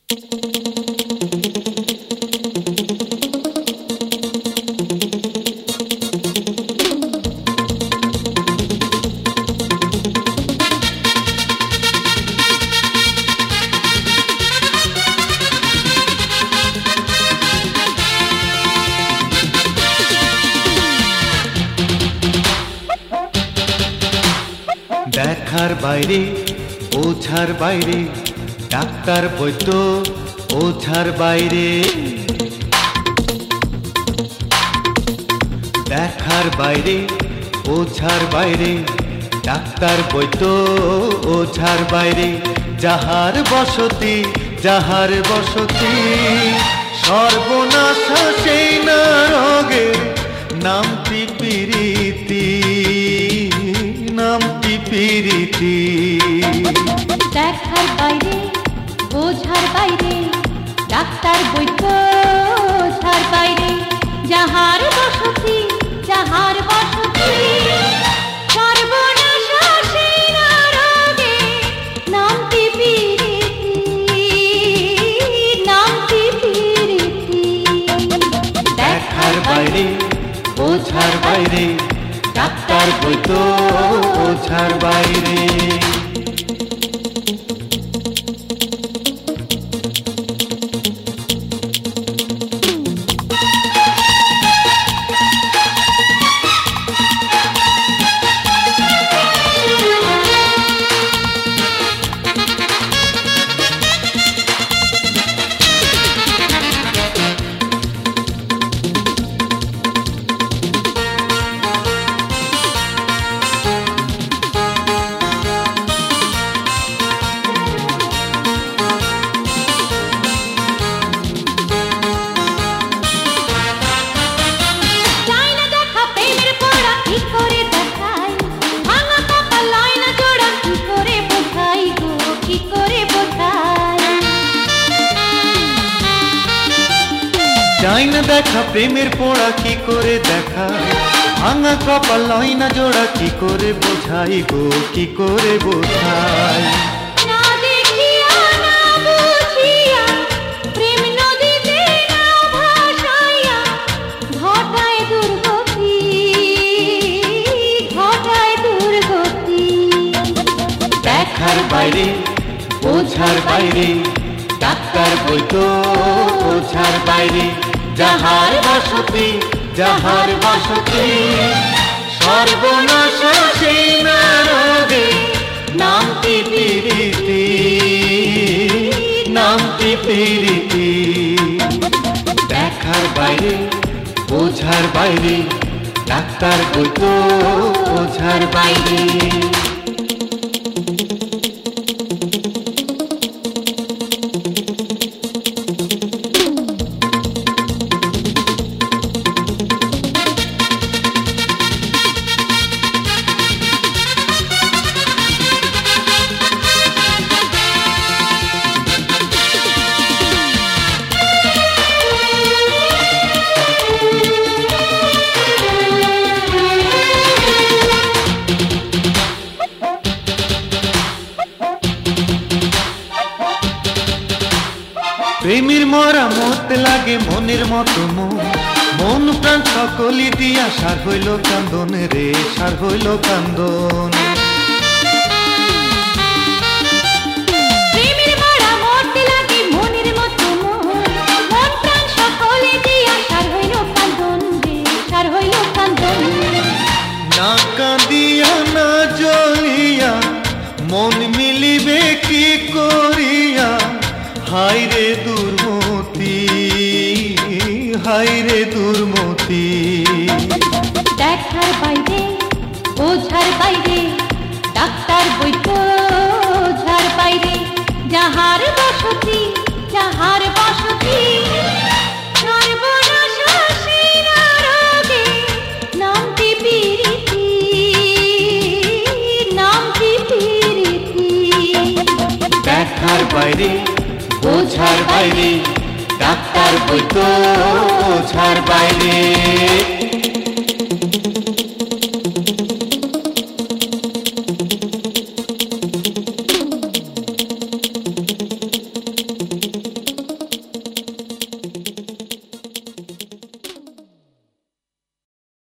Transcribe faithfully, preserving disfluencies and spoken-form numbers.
দেখার বাইরে বোঝার বাইরে, ডাক্তার বৈদ্য ওঝার বাইরে। দেখার বাইরে বোঝার বাইরে, ডাক্তার বৈদ্য ওঝার বাইরে। যাহার বসতি যাহার বসতি, সর্বনাশা সেই না রোগের নামটি পিরিতি, নামটি পিরিতি। দেখার বাইরে বোঝার বাইরে, ডাক্তার বৈদ্য ওঝার বাইরে। যাহার বসতি যাহার বসতি, সর্বনাশা সেই না রোগে নামটি পিরিতি, নামটি পিরিতি। দেখার বাইরে বোঝার বাইরে, ডাক্তার বৈদ্য ওঝার বাইরে। চাই না দেখা প্রেমের পোড়া কি করে দেখা, ভাঙা কপাল লয় না জোড়া কি করে বোঝাই গো, কি করে বোঝাই। না দেখিয়া না বুঝিয়া প্রেম নদীতে নাও ভাসাইয়া, ঘটায় দুর্গতি, ঘটায় দুর্গতি। দেখার বাইরে বোঝার বাইরে, ডাক্তার বৈদ্য ওঝার বাইরে। যাহার বসতি যাহার বসতি, সর্বনাশা সেই না রোগে নামটি পিরিতি, নামটি পিরিতি। দেখার বাইরে বোঝার বাইরে, ডাক্তার বৈদ্য ওঝার বাইরে। প্রেমের মরা মত লাগে মনের মতো মন, মন প্রাণ সকলি দিয়া সার হইল কান্দন রে, সার হইল কান্দন। প্রেমের মরা মত লাগে মনের মতো মন, মন প্রাণ সকলি দিয়া সার হইল কান্দন রে, সার হইল কান্দন। না কাঁদিয়া না জ্বলিয়া মন মিলিবে কি করিয়া, হায় রে দুর্মতি, হায় রে দুর্মতি। দেখার বাইরে বোঝার বাইরে, ডাক্তার বৈদ্য ওঝার বাইরে। যাহার বসতি যাহার বসতি, সর্বনাশা সেই না রোগে নামটি পিরিতি, নামটি পিরিতি। দেখার বাইরে বোঝার বাইরে, ডাক্তার বৈদ্য ওঝার বাইরে।